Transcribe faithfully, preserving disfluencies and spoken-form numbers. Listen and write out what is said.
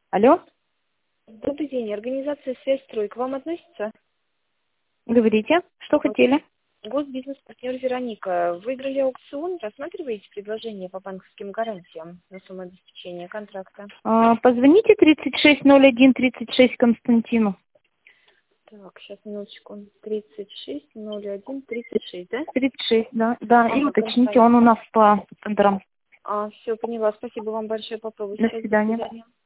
Алло, Добрый день. Организация «Связьстрой» к вам относится? говорите, что Вот. хотели? Госбизнес-партнер Вероника. Выиграли аукцион. Рассматриваете предложение по банковским гарантиям на самообеспечение контракта? А, позвоните тридцать шесть ноль один тридцать шесть Константину. Так, сейчас, минуточку. тридцать шесть ноль один тридцать шесть, да? тридцать шесть, да, да, и Ага, уточните, Константин. он у нас по тендерам. А, все, поняла. Спасибо вам большое. Попробую До сейчас. До свидания. свидания.